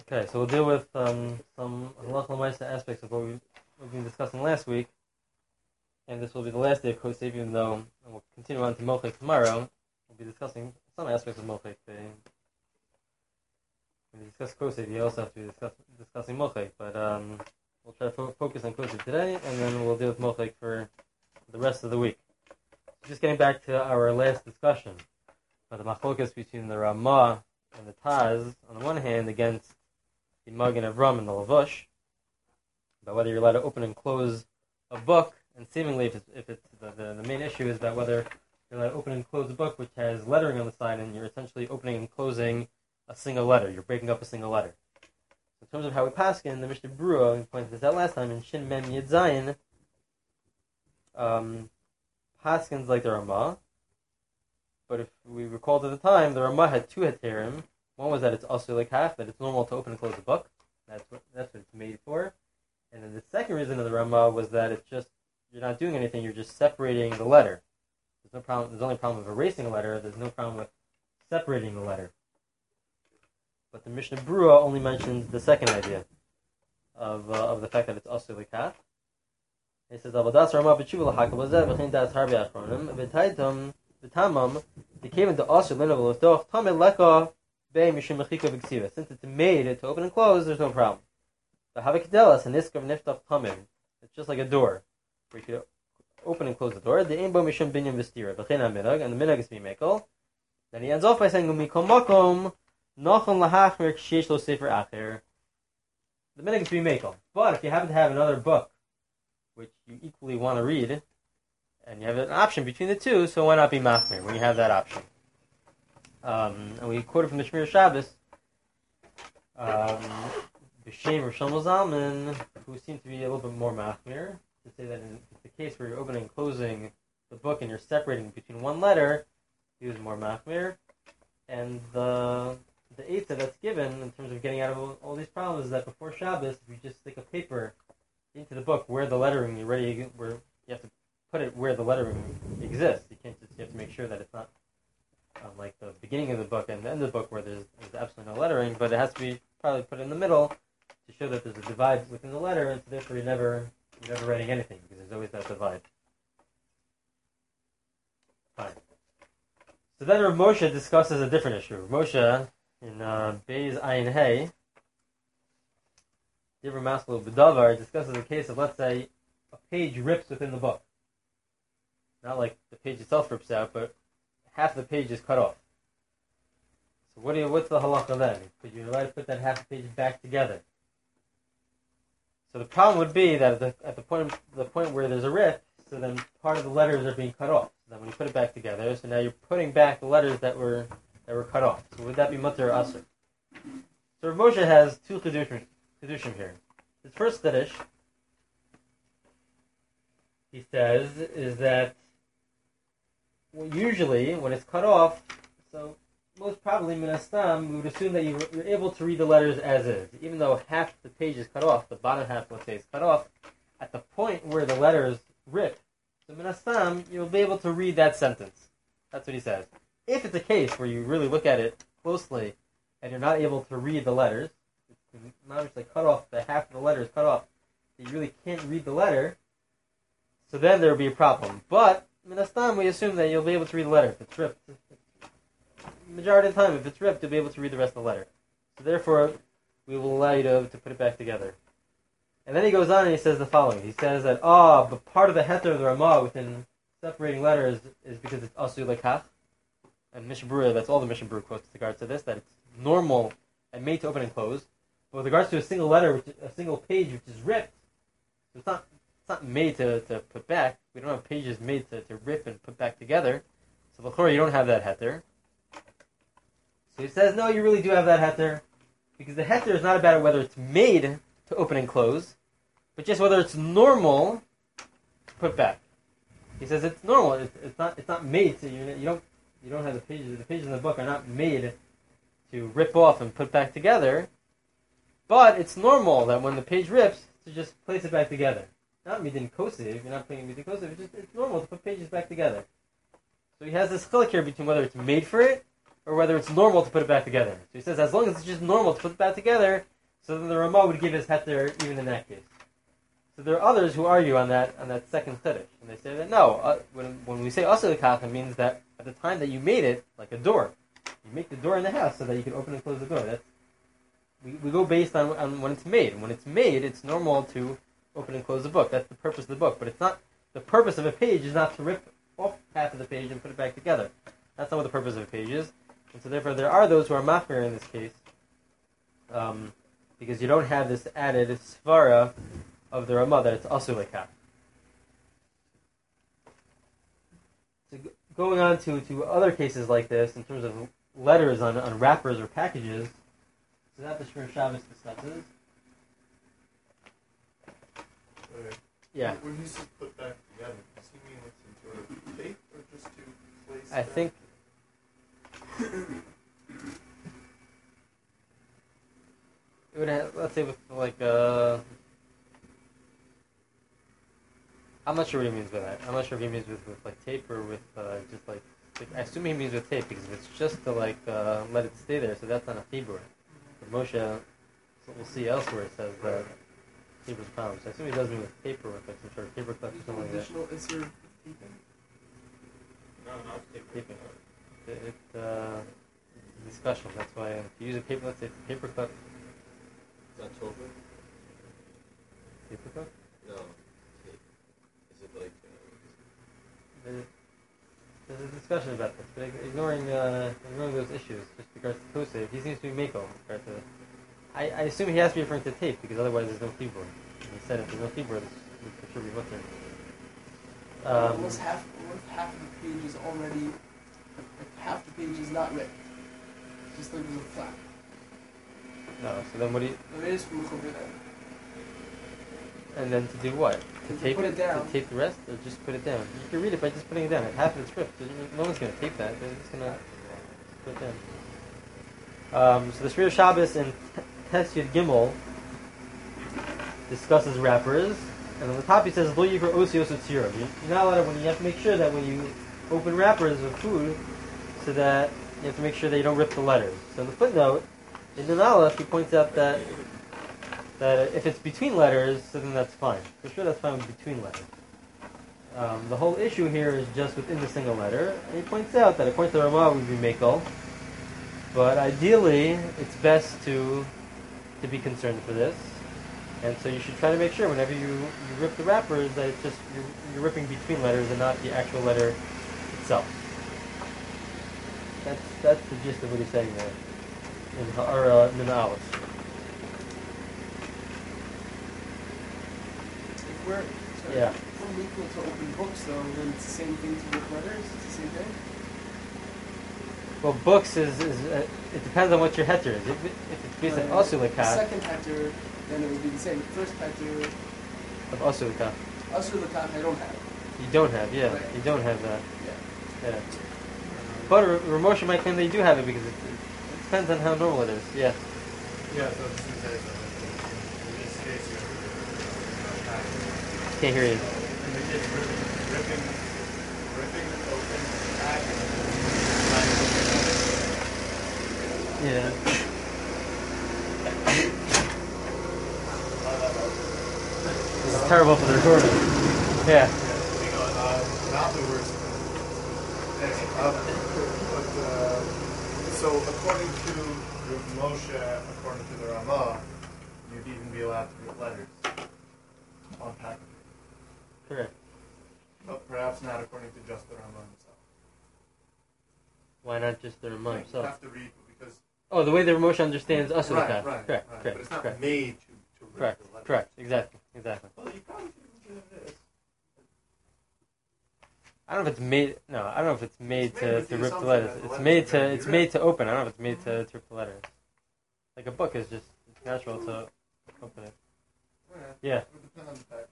Okay, so we'll deal with some halacha l'maisa aspects of what we've been discussing last week, and this will be the last day of Kosef, even though we'll continue on to Mochek tomorrow. We'll be discussing some aspects of Mochek. When we discuss Kosef, you also have to be discussing Mochek, but we'll try to focus on Kosef today, and then we'll deal with Mochek for the rest of the week. Just getting back to our last discussion about the machlokas between the Ramah and the Taz, on the one hand, against the Magen Avram and the Lavush, about whether you're allowed to open and close a book, and seemingly if it's the main issue is about whether you're allowed to open and close a book which has lettering on the side, and you're essentially opening and closing a single letter. You're breaking up a single letter. In terms of how we paskin, the Mishnah Berurah, we pointed this out last time, in Shin Mem Yud Zayin, paskins like the Ramah, but if we recall at the time, the Ramah had two heterim. One was that it's also like half, that it's normal to open and close a book. That's what it's made for. And then the second reason of the Ramah was that it's just, you're not doing anything, you're just separating the letter. There's no problem. There's only a problem with erasing a letter. There's no problem with separating the letter. But the Mishnah Berurah only mentions the second idea of the fact that it's also like half. He says, "Avodas Ramah b'tshuva l'hakol b'zeh v'chein das harbi achronim v'taitam v'tamam became into also l'nav l'ftoch tamid leka bei mishum mechika v'ksiva." Since it's made to open and close, there's no problem. The havikedelas and niskav niftach tamid. It's just like a door where you could open and close the door. The ein bo mishum binyan v'stira v'chein ha'minhag, and the minhag is to be mekel. Then he ends off by saying umikol makom nachon lahachmer kshesh lo sefer acher. The minhag is to be mekel. But if you happen to have another book which you equally want to read, and you have an option between the two, so why not be machmir when you have that option? And we quoted from the Shmir Shabbos, B'Shem Rosh Shlomo Zalman, who seemed to be a little bit more machmir, to say that in the case where you're opening and closing the book and you're separating between one letter, he was more machmir. And the eitzah that's given in terms of getting out of all these problems is that before Shabbos, if you just stick a paper into the book where the lettering where you have to put it where the lettering exists. You have to make sure that it's not like the beginning of the book and the end of the book where there's absolutely no lettering, but it has to be probably put in the middle to show that there's a divide within the letter, and so therefore you're never writing anything because there's always that divide. Fine. So then Rav Moshe discusses a different issue. Rav Moshe in Beis Ayin Hey, Divra Maslo B'Davar, discusses a case of, let's say, a page rips within the book. Not like the page itself rips out, but half the page is cut off. So what's the halacha then? Could you allowed to put that half the page back together? So the problem would be that at the point where there's a rip, so then part of the letters are being cut off. So then when you put it back together, so now you're putting back the letters that were cut off. So would that be mutter or asur? So Rav Moshe has two chidushim here. His first chiddush, he says, is that usually when it's cut off, so most probably minastam, we would assume that you're able to read the letters as is. Even though half the page is cut off, the bottom half, let's say, is cut off, at the point where the letters rip, so minastam, you'll be able to read that sentence. That's what he says. If it's a case where you really look at it closely and you're not able to read the letters, not just like cut off, the half of the letter is cut off, so you really can't read the letter, so then there will be a problem. But, minastam, we assume that you'll be able to read the letter. If it's ripped, majority of the time, if it's ripped, you'll be able to read the rest of the letter. So therefore, we will allow you to put it back together. And then he goes on and he says the following. He says that, but part of the heter of the Ramah within separating letters is because it's asu lekach. And Mishnah Berurah, that's all the Mishnah Berurah quotes with regards to this, that it's normal and made to open and close. But with regards to a single letter, a single page which is ripped, so it's not made to put back. We don't have pages made to rip and put back together. So l'chorah, you don't have that heter. So he says, no, you really do have that heter, because the heter is not about whether it's made to open and close, but just whether it's normal to put back. He says it's normal. It's not made to. You don't have the pages. The pages in the book are not made to rip off and put back together. But it's normal that when the page rips, to just place it back together. Not midin kosiv, you're not putting midin kosiv, it's normal to put pages back together. So he has this chilek here between whether it's made for it, or whether it's normal to put it back together. So he says, as long as it's just normal to put it back together, So then the Ramah would give his heter even in that case. So there are others who argue on that second chiddush, and they say that no, when we say asur l'kach, it means that at the time that you made it, like a door, you make the door in the house so that you can open and close the door. That's we go based on when it's made. When it's made, it's normal to open and close the book. That's the purpose of the book. But it's not the purpose of a page is not to rip off half of the page and put it back together. That's not what the purpose of a page is. And so therefore, there are those who are machmir in this case, because you don't have this added svara of the Ramah that it's asur l'kach. So going on to other cases like this, in terms of letters on wrappers or packages, so that the Shmir Shabbos discusses. Yeah. When he says put back together, does he mean it's in sort of tape or just to place? I think. It would have, let's say with like I'm not sure what he means by that. I'm not sure if he means with like tape or with just like I assume he means with tape because if it's just to like let it stay there, so that's not a chibur. But Moshe, so we'll see elsewhere, it says that chibur's problem. So I assume he does mean with tape or with like some sort of paper clip or something like that. Additional isur with taping? No, not tape. Taping. Discussion. That's why if you use a paper, let's say it's a paper clip. Is that Topher? Paper clip? No. Tape. Is it like... There's a discussion about this, but ignoring those issues, just regards to Kosef, he seems to be Mako. I assume he has to be referring to tape, because otherwise there's no keyboard. And he said if there's no keyboard, this for sure be mutter. Almost half of the page is already, like half the page is not ripped. Just like there's a flap. No, so then what do you... There is from over there. And then to do what? To tape put it down. To tape the rest, or just put it down? You can read it by just putting it down. Half of it's ripped. No one's going to tape that. They're just going to put it down. So the Shmir Shabbos in Tes Yud Gimel discusses wrappers, and on the top he says, "Lo yivra osios utzira." You're not allowed to, when you have to make sure that when you open wrappers of food, so that you have to make sure that you don't rip the letters. So in the footnote, in the Aleph, he points out that if it's between letters, so then that's fine. For sure, that's fine with between letters. The whole issue here is just within the single letter. And he points out that according to the Ramah, would be Mekel, but ideally, it's best to be concerned for this. And so you should try to make sure whenever you rip the wrappers that it's just you're ripping between letters and not the actual letter itself. That's the gist of what he's saying there in Ha'ara Min Aleph. If we're equal to open books, though, then it's the same thing to rip letters. It's the same thing. Well, books is it depends on what your heter is. If it's based on asur l'kach. The second heter, then it would be the same. First heter Of asur l'kach. asur l'kach, I don't have. You don't have, yeah. Right. You don't have that. Yeah. Yeah. But Ramosha might claim that you do have it because it depends on how normal it is. Yeah. Yeah, so this is in this case, Can't hear you. in the case ripping open package. Yeah. This is terrible for the recording. Yeah. Not the worst. So according to Moshe, according to the Ramah, you'd even be allowed to rip letters on package. Correct. But perhaps not according to just the Ramah himself. Why not just the Ramah You himself? have to read because Oh, the way the Ramosha understands asur right, l'kach. right, Correct. right. Correct. But it's not correct. made to rip Correct. the letters. Correct. Exactly. Well, you probably should do this. I don't know if it's made. No, I don't know if it's made It's made to with the rip the assumption letters. that the It's letters made are gonna to. be It's ripped. made to open. I don't know if it's made to rip the letters. Like a book is just it's natural to open it. Yeah. It would depend on the package.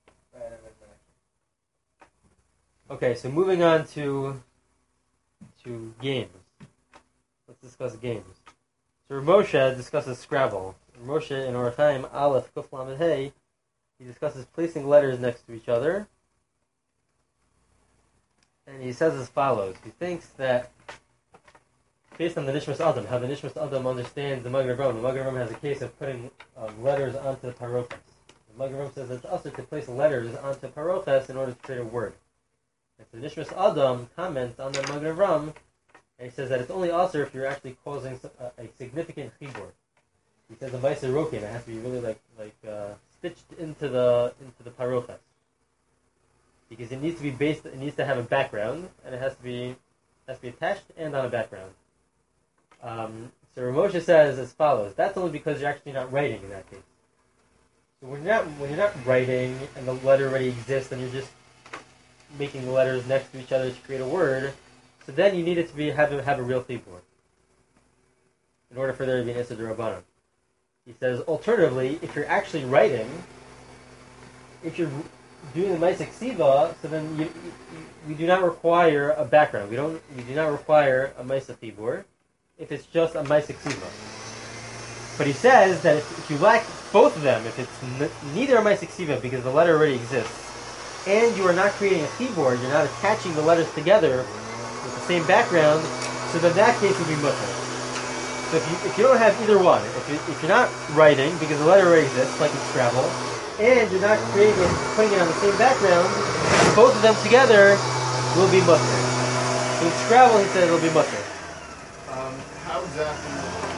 Okay, so moving on to games. Let's discuss games. So Ramosha discusses Scrabble. Ramosha in Orach Chaim Aleph Kuf Lamed Hey, he discusses placing letters next to each other. And he says as follows. He thinks that based on the Nishmas Adam, how the Nishmas Adam understands the Magen Avraham. The Magen Avraham has a case of putting letters onto the parochas. The Magen Avraham says it's also to place letters onto parochas in order to create a word. And so the Nishmas Adam comments on the Magen Avraham, and he says that it's only also if you're actually causing a significant chibur. He says the Meiser Rokin, it has to be really stitched into the parochas. Because it needs to be based, it needs to have a background, and it has to be attached and on a background. So Ramosha says as follows: that's only because you're actually not writing in that case. So when you're not writing and the letter already exists, and you're just making the letters next to each other to create a word, so then you need it to have a real chibur in order for there to be an Issa D'Rabbanan. He says, alternatively, if you're actually writing, if you're doing the Maaseh Ksiva, so then we do not require a background. We do not require a Maaseh Chibur if it's just a Maaseh Ksiva. But he says that if you lack both of them, if it's neither a Maaseh Ksiva because the letter already exists, and you are not creating a Chibur, you're not attaching the letters together with the same background, so then that case would be mutter. So if you don't have either one, if you're not writing because the letter already exists, like in Scrabble, and you're not creating it, putting it on the same background, both of them together will be mutter. In Scrabble, he said it'll be mutter. How exactly?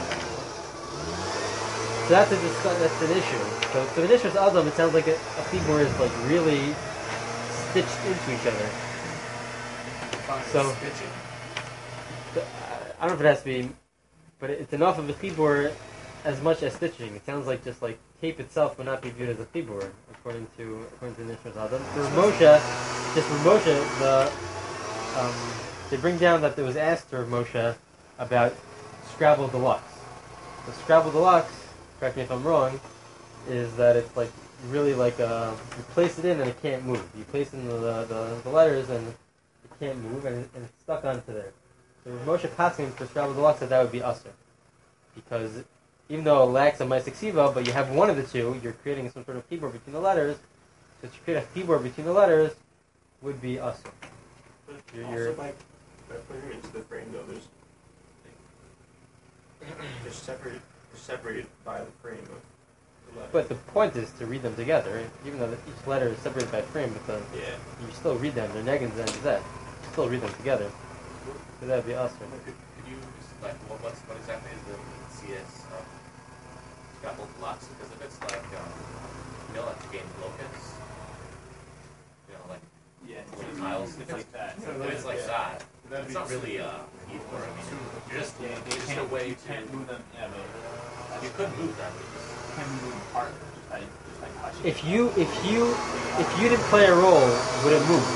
So that's an issue. So for the Nishmas Adam, it sounds like a chibur is like really stitched into each other. So I don't know if it has to be, but it's enough of a chibur as much as stitching. It sounds like just like tape itself would not be viewed as a chibur, according to Nishmas Adam. For Moshe, they bring down that there was asked to Moshe about Scrabble Deluxe. The Scrabble Deluxe, correct me if I'm wrong, is that it's like really like you place it in and it can't move. You place in the letters and it can't move and it's stuck onto there. So Moshe Paskin for Scrabble Deluxe said that would be usher, because even though it lacks a Maaseh Ksiva, but you have one of the two, you're creating some sort of chibur between the letters. So to create a chibur between the letters would be usher. Also by putting them into the frame, though, they're separated by the frame of the letter. But the point is to read them together, even though each letter is separated by frame, but you still read them. They're negans and zet. You still read them together. So that would be usher. Could you just what exactly is the CS Scrabble Deluxe? Because if it's like like game locus, like tiles, it's like that. If it's like that, it's not really a keyboard. I mean, you're just a way you can't move them. Yeah, but you could move them. you can't move them apart just by touching. If you didn't play a role, would it move?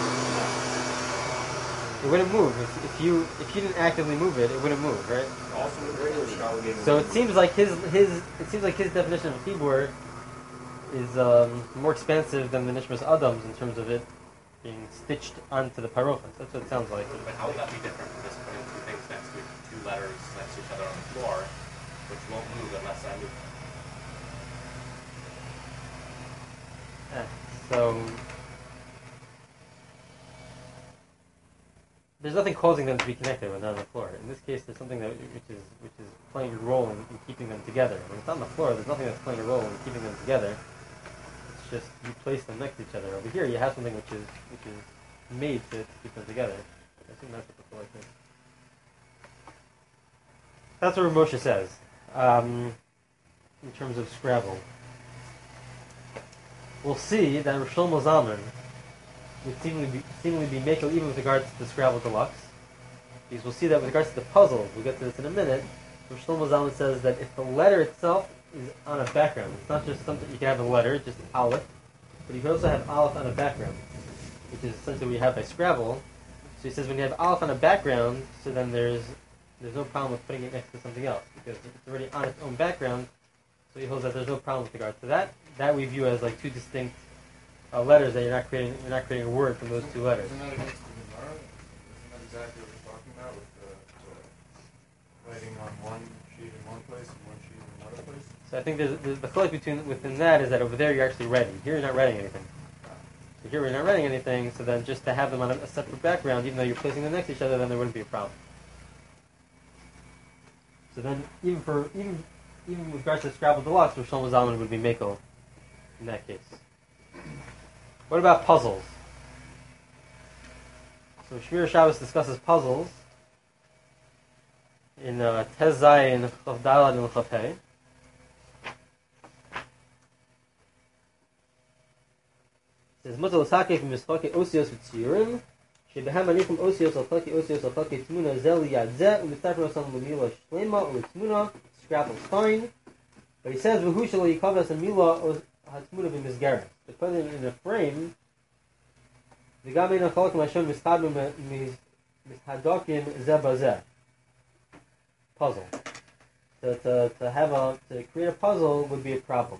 It wouldn't move. If you didn't actively move it, it wouldn't move, right? Also with regular Scrabble game. So it seems like his definition of keyboard is more expansive than the Nishmas Adam's in terms of it being stitched onto the parochas. That's what it sounds like. But how would that be different from just putting two things next to two letters next to each other on the floor, which won't move unless I move them? So there's nothing causing them to be connected when they're on the floor. In this case, there's something which is playing a role in keeping them together. When it's on the floor, there's nothing that's playing a role in keeping them together. It's just you place them next to each other. Over here, you have something which is made to keep them together. I assume that's what the floor is. That's what Moshe says in terms of Scrabble. We'll see that Rosh Shlomo Zalman would seemingly be makel even with regards to the Scrabble Deluxe. Because we'll see that with regards to the puzzle, we'll get to this in a minute, Rosh Shlomo Zalman says that if the letter itself is on a background, it's not just something you can have a letter, just Aleph, but you can also have Aleph on a background, which is essentially what you have by Scrabble. So he says when you have Aleph on a background, so then there's no problem with putting it next to something else, because it's already on its own background, so he holds that there's no problem with regards to that. That we view as like two distinct letters that you're not creating a word from those two letters. Isn't that against the Gemara? Isn't that exactly what we're talking about with the writing on one sheet in one place and one sheet in another place? So I think there's the conflict within that is that over there you're actually writing. Here you're not writing anything. So here we're not writing anything, so then just to have them on a separate background, even though you're placing them next to each other, then there wouldn't be a problem. So then, even with regards to Scrabble Deluxe, Rosh Shlomo Zalman would be Mako in that case. What about puzzles? So Shmir Shabbos discusses puzzles in Tez Zayin, Chav Dalad, and Chav Hey. It says, Mutal Sakeh from Mischake Osios V'Tziurim, Shebehem Anichum Osios Al Chaki Osios Al Chaki Tmuna Zel Yadzeh, U'Mitzapro Sam L'Mila Shlema, U'Tmuna, Scrapple's fine. But he says, V'hu Shelo Yikavas and Mila HaTmuna V'Mizgaris. To put it in a frame, the Gamein HaChalkim Hashem Mishadum Mishadokim Zeh Bazeh. Puzzle. To create a puzzle would be a problem.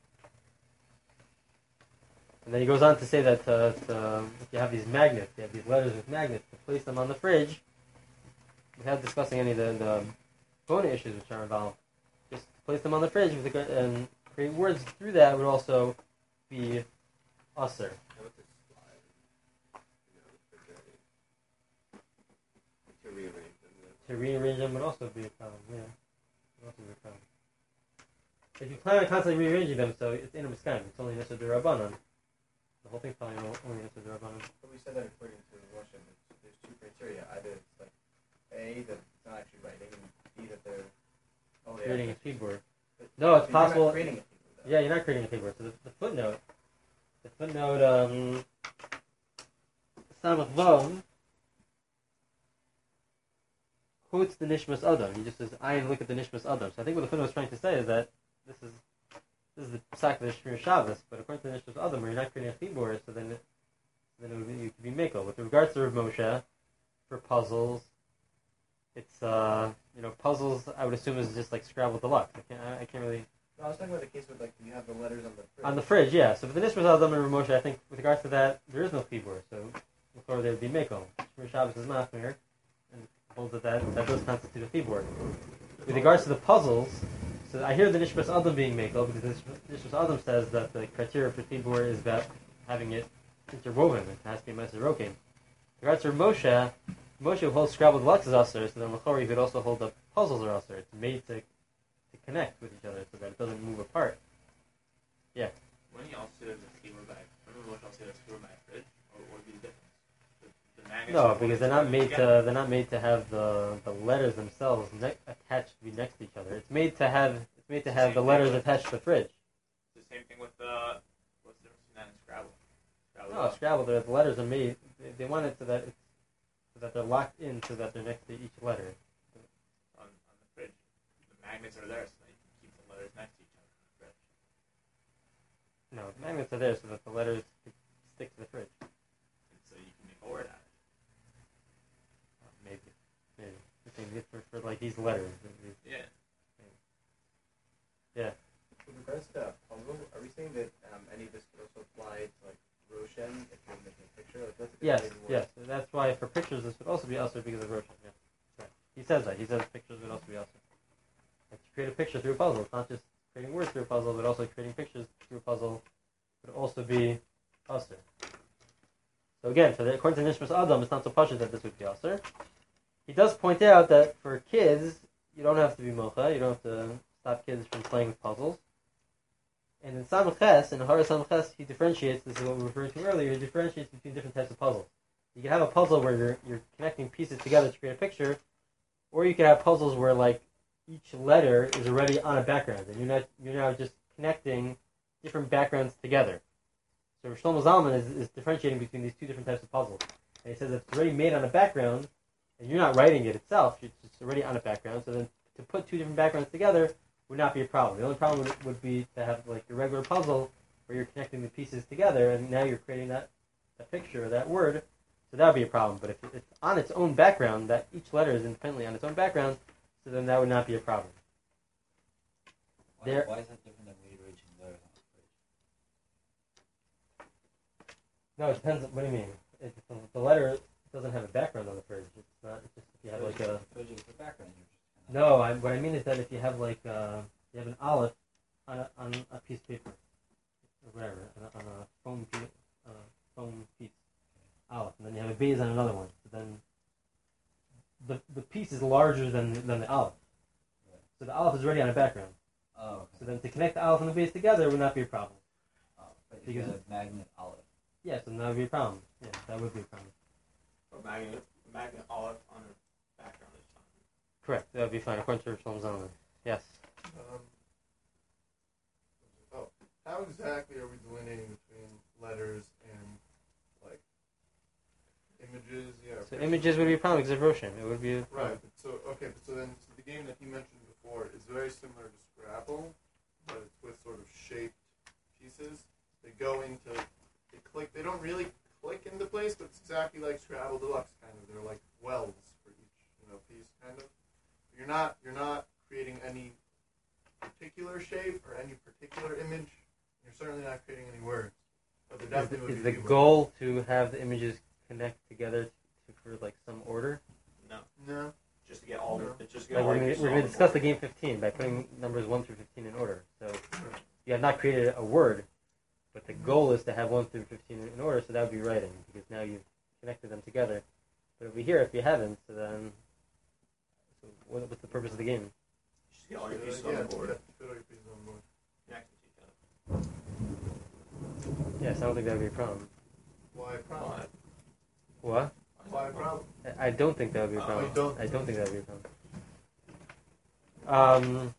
And then he goes on to say that if you have these magnets, you have these letters with magnets, to place them on the fridge, without discussing any of the bonus issues which are involved, just place them on the fridge and create words through that would also be usher. How about this slide? To rearrange them. To rearrange them would also be a problem, yeah. Would also be a problem. If you plan on constantly rearranging them, so it's in a miskan, it's only necessary to Rabbanon. The whole thing's probably only necessary to Rabbanon. But we said that according to Russian, there's two criteria. Either it's like A, that it's not actually writing, and B, that they're Creating a keyboard. But No, it's you're not possible. creating a keyboard, though. Yeah, you're not creating a keyboard. So the footnote, Samach Vav quotes the Nishmas Adam. He just says, "I look at the Nishmas Adam." So I think what the footnote is trying to say is that this is the psak of the Shmir Shabbos, but according to the Nishmas Adam, where you're not creating a keyboard, so then it would be, you could be Mako. With regards to Rav Moshe, for puzzles, it's puzzles. I would assume is just like Scrabble Deluxe. I can't really. No, I was talking about the case with like you have the letters on the fridge. On the fridge, yeah. So for the Nishmas Adam and Rav Moshe, I think with regards to that, there is no keyboard. So before there would be Mako. Shmir Shabbos is Machmir, and holds that does constitute a keyboard. With regards to the puzzles, so I hear the Nishmas Adam being Mako because the Nishmas Adam says that the criteria for keyboard is about having it interwoven. It has to be Ma'aser Rokein. With regards to Moshe holds Scrabble Deluxe as Usher, so then Lachori could also hold the puzzles are Usher. It's made to connect with each other so that it doesn't move apart. Yeah. When you also have the keyboard bag, remember what else has keyboard bag fridge? Or what would be the difference? The magnets No, are because they're not made to have the letters themselves attached to be next to each other. It's made to have the letters attached to the fridge. It's the same thing with what's the difference between that and Scrabble? No, Scrabble. The letters are made. They want it so that they're locked in, so that they're next to each letter. On the fridge. The magnets are there so that you can keep the letters next to each other on the fridge. No, the magnets are there so that the letters stick to the fridge. And so you can make a word out of it. Maybe. For like these letters. Yeah. Yeah. With regards to puzzle, are we saying that any of this could also apply to like Roshan if you're making a picture? Like, that's a Yes. good Yes. That's why for pictures this would also be also because of Roshan. Yeah. Right. He says that. He says pictures would also be also. Like to create a picture through a puzzle. It's not just creating words through a puzzle, but also creating pictures through a puzzle would also be also. So again, according to Nishmas Adam, it's not so pashut that this would be also. He does point out that for kids, you don't have to be mocha. You don't have to stop kids from playing with puzzles. And in Samach Ches, in Hara Samach Ches, he differentiates, this is what we referred to earlier, he differentiates between different types of puzzles. You can have a puzzle where you're connecting pieces together to create a picture, or you can have puzzles where like each letter is already on a background, and you're now just connecting different backgrounds together. So Shlomo Zalman is differentiating between these two different types of puzzles. And he says it's already made on a background, and you're not writing it itself, it's just already on a background, so then to put two different backgrounds together would not be a problem. The only problem would be to have like a regular puzzle where you're connecting the pieces together and now you're creating that picture or that word, so that would be a problem. But if it's on its own background, that each letter is independently on its own background, so then that would not be a problem. Why is that different than rearranging letters on the fridge? No, it depends. What do you mean? The letter doesn't have a background on the fridge. It's not. It's just if you have like a. Fridge is the background. You're just No, what I mean is that if you have like you have an olive on a piece of paper or whatever on a foam piece olive, and then you have a base on another one. So then the piece is larger than the olive. So the aleph is already on a background. Oh, So okay. then to connect the aleph and the base together would not be a problem. Oh, but Because- you got a magnet olive. Yeah, so that would be a problem. Yeah, that would be a problem. Or magnet olive on a background is fine. Correct. That would be fine according to Rosh Zalman. Yes. How exactly are we delineating between letters and like images? Yeah. So pictures. images would be a problem because of Roshan. It would be a problem. Right. So then the game that he mentioned before is very similar to Scrabble, but it's with sort of shaped pieces. They go into, they click. They don't really click into place, but it's exactly like Scrabble Deluxe kind of. They're like wells for each piece kind of. You're not creating any particular shape or any particular image. You're certainly not creating any words. But there definitely Is would the be goal to have the images connect together for like some order? No, No. just to get all No. the. It's just to Like get all the we're pieces gonna on the discuss board. the game 15 by putting numbers 1 through 15 in order. So you have not created a word, but the goal is to have 1 through 15 in order. So that would be writing because now you've connected them together. But over here, if you haven't, so then what's the purpose of the game? Just get all your pieces Yeah, on the board. fit all your pieces on the board. Connect them to each other. Yes, I don't think that would be a problem. Why a problem? But- What? Why a problem? I don't think that would be a Oh, problem. you don't? I don't think that would be a problem.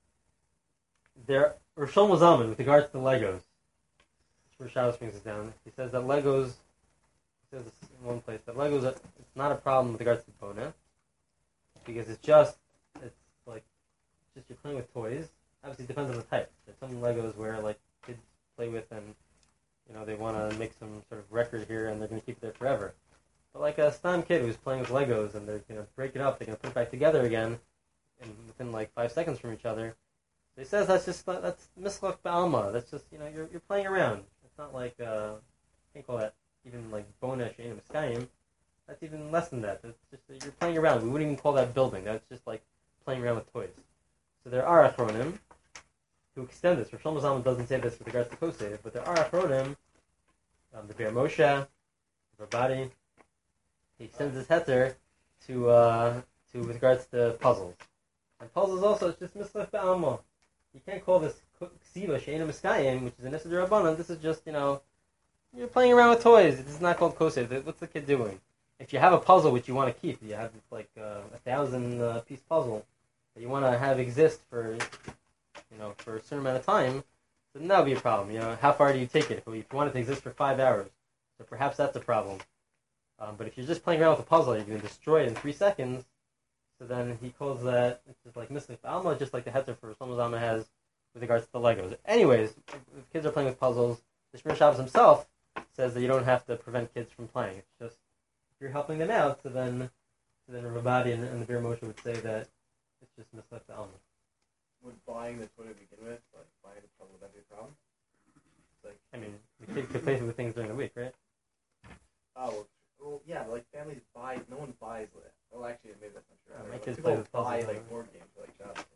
Rosh Zalman, with regards to Legos, that's where Shabbos brings us down. He says that Legos, he says this in one place, that Legos, it's not a problem with regards to Bona, because it's like you're playing with toys. Obviously, it depends on the type. There's some Legos where like kids play with and they want to make some sort of record here and they're going to keep it there forever. But like a Stam kid who's playing with Legos and they're going to break it up, they're going to put it back together again, and within like 5 seconds from each other. So he says that's mislach ba'alma. That's just you're playing around. It's not like I can't call that even like bona she'enim eskayim. That's even less than that. That's just you're playing around. We wouldn't even call that building. That's just like playing around with toys. So there are achronim who extend this. Rosh Zalman doesn't say this with regards to Kosev, but there are achronim. The Be'er Moshe, Rabadi, he extends his heter to with regards to puzzles. And puzzles also, it's just mislach ba'alma. You can't call this ksiva she'enim eskayim, which is an issa d'Rabbanan. This is just, you're playing around with toys. This is not called kosev. What's the kid doing? If you have a puzzle which you want to keep, you have like a 1,000 piece puzzle that you want to have exist for, for a certain amount of time, then that would be a problem. How far do you take it? If you want it to exist for 5 hours, so perhaps that's a problem. But if you're just playing around with a puzzle, you're going to destroy it in 3 seconds. So then he calls that, it's just like mislach ba'alma, just like the heter for Shlomo Zalman has with regards to the Legos. Anyways, if kids are playing with puzzles, the Shmir Shabbos himself says that you don't have to prevent kids from playing. It's just, if you're helping them out, so then Rabadi and the Be'er Moshe would say that it's just mislach ba'alma. Would buying the toy to begin with, like buying the puzzle, that be a problem? Like, I mean, the kid could play with things during the week, right? oh, well, yeah, but like families buy, no one buys that. Well, actually, maybe that's not true. Yeah, I my don't know. kids People play with puzzles, buy yeah. like board games for, like jobs.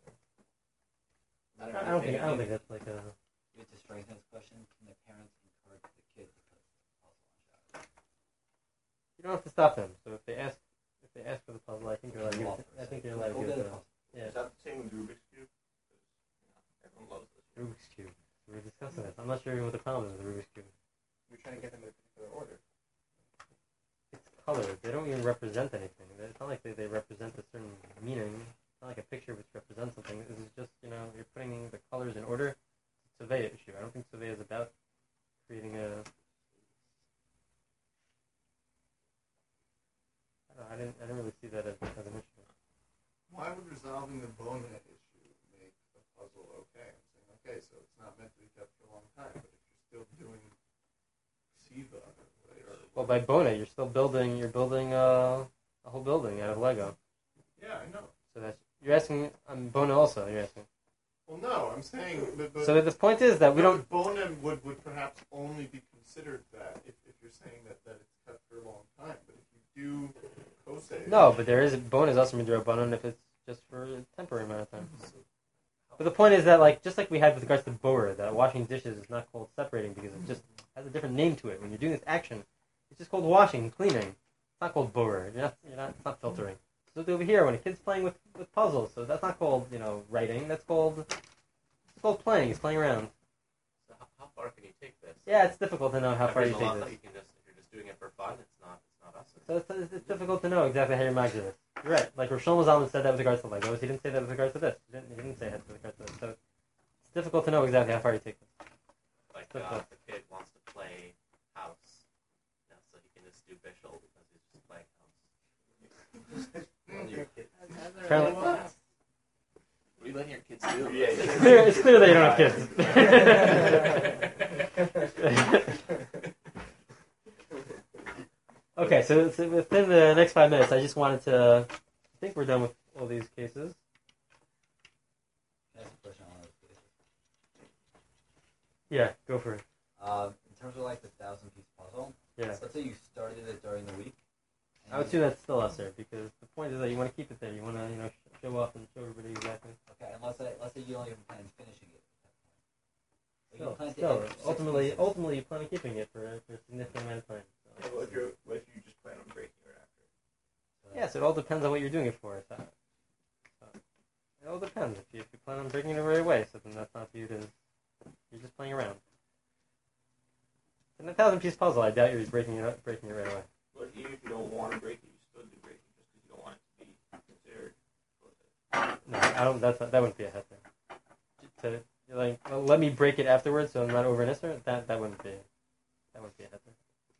I don't think that's like a... You have to strengthen this question. Can the parents encourage the kid to put the puzzle on Shabbos? You don't have to stop them. So if they ask for the puzzle, I think you're allowed to give it. I think you're allowed to Go give get it. a puzzle. Yeah, Is that the same with Rubik's Cube? 'Cause, everyone loves this. Rubik's cube. We were discussing this. I'm not sure even what the problem is with the Rubik's cube. We're trying to get them in a particular order. It's colors. They don't even represent anything. It's not like they represent a certain meaning. It's not like a picture which represents something. This is just, you're putting the colors in order. It's a Surveya issue. I don't think Surveya is about creating a... I didn't really see that as an issue. Why would resolving the bona issue make a puzzle okay? I'm saying, okay, so it's not meant to be kept for a long time, but if you're still doing Siva or Well, by Bona, you're still building. You're building a whole building out of Lego. yeah, I know. So that's you're asking on Bona also. You're asking. Well, no, I'm saying, but So the point is that we don't. Bona would perhaps only be considered that if you're saying that it's kept for a long time. But if you do Kosei, No, but there is Bona is also midrabanan if it's just for a temporary amount of time. But the point is that, like, just like we had with regards to boer, that washing dishes is not called separating because it just has a different name to it. When you're doing this action, it's just called washing, cleaning. It's not called boer. It's not filtering. So over here, when a kid's playing with puzzles, so that's not called, writing. It's called playing. He's playing around. So how far can you take this? Yeah, it's difficult to know how far you Every take malacha, this. you can just, if you're just doing it for fun, it's not us. So it's difficult to know exactly how you're measuring this. You're right. Like Rosh Shlomo Zalman said that with regards to Legos. He didn't say that with regards to this. He didn't say that with regards to this. So it's difficult to know exactly how far you take this. Like That's if the kid wants to play house, so he can just do Bishul because he's just playing house. Apparently- What? What are you letting your kids do? It's clear that you don't have kids. Okay, so within the next 5 minutes, I just wanted to. I think we're done with all these cases. That's a question on those cases. Yeah, go for it. In terms of like the 1,000-piece puzzle, Yeah, let's say you started it during the week. I would assume that's still us there because the point is that you want to keep it there. You want to, show off and show everybody exactly. Okay, and let's say you don't even plan on finishing it at that point. Like, you plan to Still, end 6 ultimately, pieces. you plan on keeping it for a significant amount of time. So. What if you just plan on breaking it after? Yes, it all depends on what you're doing it for. So it all depends. If you plan on breaking it the right way, so then that's not viewed as you're just playing around. In a 1,000-piece puzzle, I doubt you're breaking it right away. But even if you don't want to break it, you still do break it just because you don't want it to be considered. No, I don't. That wouldn't be a heter. Let me break it afterwards, so I'm not over an isser. That wouldn't be a heter.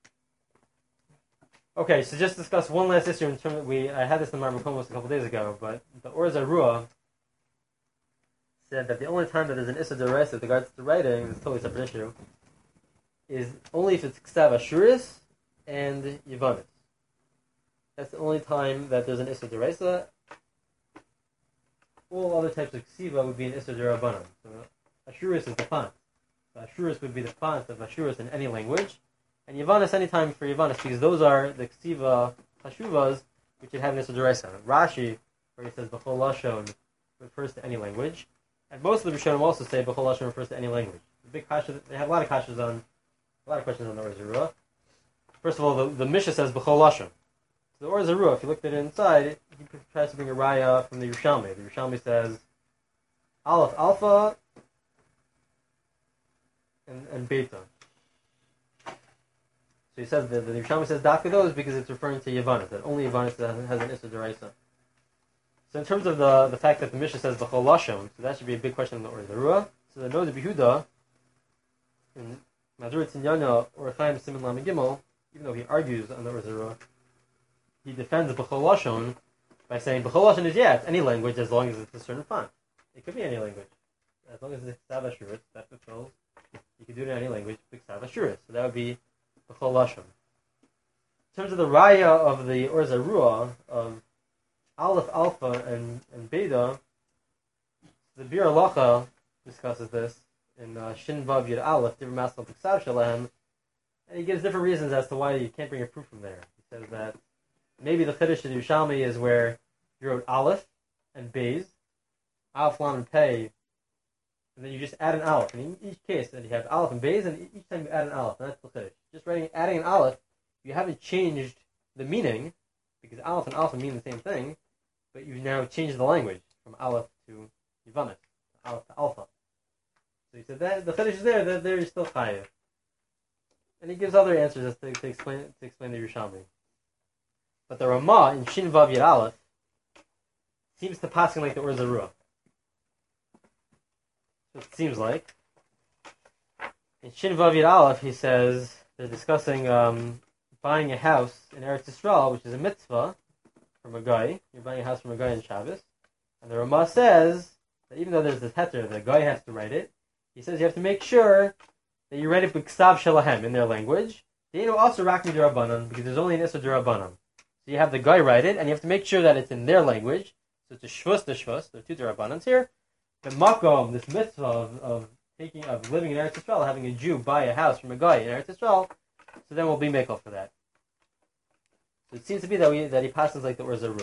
Okay, so just discuss one last issue in terms of I had this in Marmuk almost a couple days ago, but the Or Zarua said that the only time that there's an Issa D'Oraisa with regards to writing, this is a totally separate issue, is only if it's Ksav Ashuris and Yavanis. That's the only time that there's an Issa D'Oraisa. All other types of Ksiva would be an Issa D'Rabanan. So Ashuris is the font. So Ashuris would be the font of Ashuris in any language. And Yavanis, anytime for Yavanis, because those are the Ksiva Hashuvas, which would have an Issa D'Oraisa. Rashi, where he says B'chol Lashon, refers to any language. And most of the Rishonim also say B'chol Lashon refers to any language. The big kasha, they have a lot of questions on the Or Zarua. First of all, the Mishnah says B'chol Lashon. So the Or Zarua, if you looked at it inside, he tries to bring a raya from the Yerushalmi. The Yerushalmi says Aleph Alpha and Beta. So he says that the Yerushalmi says Daka those because it's referring to Yavanis, that only Yavanis has an Issa D'Oraisa. So in terms of the fact that the Mishnah says B'chol Lashon, so that should be a big question in the Or Zarua. So the Noda B'Yehuda in Mazur Tzinyana or Chaim Siman Lamed Gimel, even though he argues on the Or Zarua, he defends B'chol Lashon by saying B'chol Lashon is it's any language as long as it's a certain font. It could be any language. As long as it's Ksav Ashuris, that fulfills. You can do it in any language, Ksav Ashuris. So that would be B'chol Lashon. In terms of the raya of the Or Zarua, of Aleph Alpha and Beta, the Bir Halacha discusses this in Shin Vav Yud Aleph, different Masal B'Ksav Shalem, and he gives different reasons as to why you can't bring a proof from there. He says that maybe the Chiddush of Yerushalmi is where you wrote Aleph and Beis, Aleph, Lam, and Pei, and then you just add an Aleph. And in each case, then you have Aleph and Beis, and each time you add an Aleph, and that's the Chiddush. Just adding an Aleph, you haven't changed the meaning, because Aleph and Alpha mean the same thing, but you've now changed the language from Aleph to Yavanis, Aleph to Alpha. So he said that the Chiddush is there, that there is still Chayev. And he gives other answers to explain the Yerushalmi. But the Ramah in Shin Vav Yud Aleph seems to pass like the Or Zarua. So it seems like. In Shin Vav Yud Aleph, he says they're discussing buying a house in Eretz Yisrael, which is a mitzvah from a guy. You're buying a house from a guy in Shabbos. And the Ramah says that even though there's this heter, the guy has to write it. He says you have to make sure that you write it b'ksav shelahem in their language. They know also rakmi d'Rabbanan because there's only an issa d'Rabbanan. So you have the guy write it, and you have to make sure that it's in their language. So it's a shvus to shvus. There are two d'Rabbanans here. The makom, this mitzvah of living in Eretz Yisrael, having a Jew buy a house from a guy in Eretz Yisrael, so then we'll be mekel for that. So it seems to be that he passes like the Or Zarua.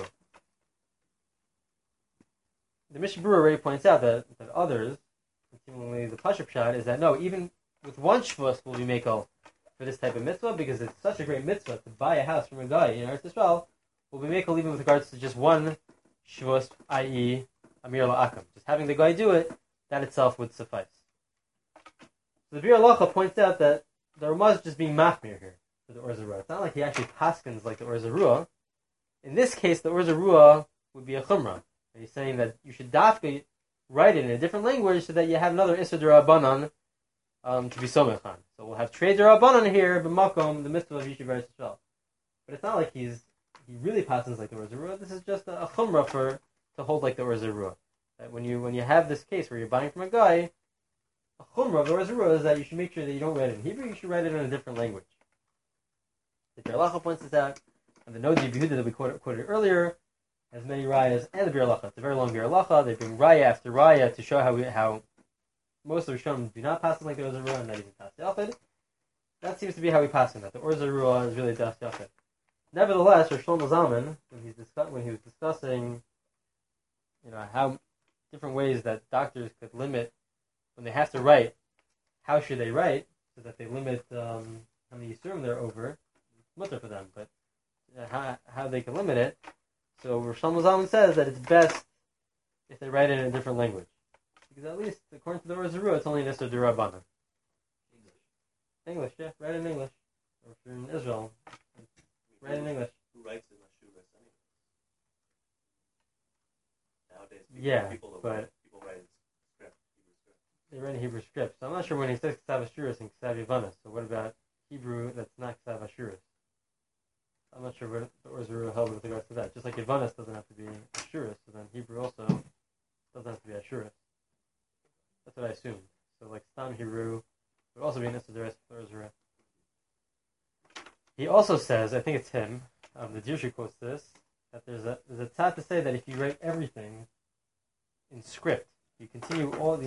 The Mishnah Berurah already points out that others, seemingly the Pashup Pshat, is that no, even with one shvus will be mekel for this type of mitzvah because it's such a great mitzvah to buy a house from a guy in Eretz Yisrael will be make a leaving with regards to just one shvus, i.e., Amir La'akam. Just having the guy do it, that itself would suffice. So the Bir Halacha points out that the Ramah is just being machmir here for the Or Zarua. It's not like he actually paskins like the Or Zarua. In this case, the Or Zarua would be a chumrah. And he's saying that you should dafka write it in a different language so that you have another Issa D'Rabbanan to be somech on. So we'll have Trei D'Rabbanan here, b'makom, the mitzvah of Yishuv Eretz Yisrael. But it's not like he really passes like the Or Zarua. This is just a chumrah to hold like the Or Zarua. That when you have this case where you're buying from a guy, a chumrah of the Or Zarua is that you should make sure that you don't write it in Hebrew, you should write it in a different language. The Bir Halacha points this out, and the Nodi Yehuda that we quoted earlier has many rayas, and the Bir Halacha. It's a very long Bir Halacha. They bring raya after raya to show how most of the Rishonim do not pass it like the Or Zarua, and not even pass Yachid. That seems to be how we pass it, that the Or Zarua is really Das Yachid. Nevertheless, Rosh Shlomo Zalman, when he was discussing, how different ways that doctors could limit when they have to write, how should they write so that they limit how many yisurim they're over, mutter for them, but how they can limit it. So Rosh Shlomo Zalman says that it's best if they write it in a different language, because at least according to the Or Zarua, it's only an Issa D'Rabbanan. English, yeah, write in English. Or if you're in Israel, write in English. Who writes in Mashuvas anyway? Nowadays, people write in script, Hebrew script. They write in Hebrew script. So I'm not sure when he says Ksav Ashuris and Ksav Yavanis. So what about Hebrew that's not Ksav Ashuris? I'm not sure what the Or Zarua held with regards to that. Just like Yavanis doesn't have to be Ashuris, so then Hebrew also doesn't have to be Ashuris. That's what I assumed. So like Stam Hebrew would also be an Issa D'Oraisa for Or Zarua. He also says, I think it's him, the Dirshu quotes this, that there's a tzad to say that if you write everything in script, you continue all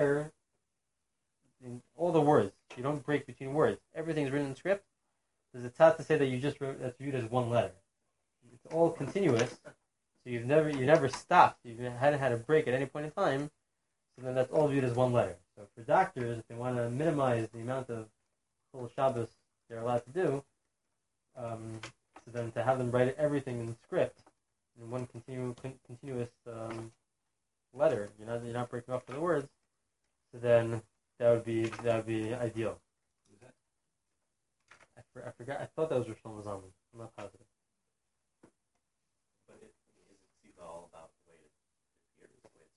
the words, you don't break between words, everything's written in script, there's a tzad to say that you just wrote, that's viewed as one letter. It's all continuous, so you never stopped, you hadn't had a break at any point in time, so then that's all viewed as one letter. So for doctors, if they want to minimize the amount of Chol Shabbos they're allowed to do, so then to have them write everything in script in one continuous letter, you're not breaking up for the words. So then that would be ideal. I forgot. I thought that was Rosh Shlomo Zalman. I'm not positive. But is it all about the way it appears, the way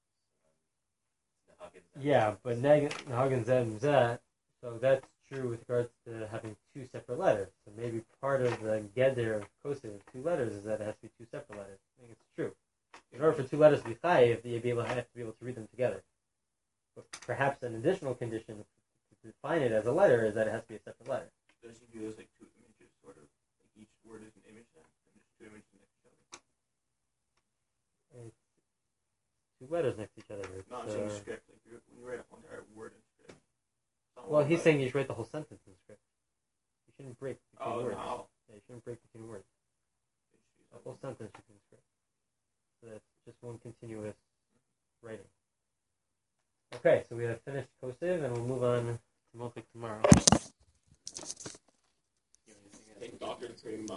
it's read? Yeah, but Nahagin Zeh, so that's true with regards to having two separate letters. So maybe part of the Geder of Kosiv of two letters is that it has to be two separate letters. I think it's true. In order for two letters to be chayiv, you have to be able to read them together. But perhaps an additional condition to define it as a letter is that it has to be a separate letter. Does he do those like two images, sort of? Like each word is an image then? And there's two images next to each other? It's two letters next to each other. No, I'm saying script. Like when you write a whole entire word in script. Well, he's saying you should write the whole sentence in script. You shouldn't break between words. No. Yeah, you shouldn't break between words. A whole sentence should be in script. So that's just one continuous writing. Okay, so we have finished Kosiv, and we'll move on to Mofik tomorrow. Doctor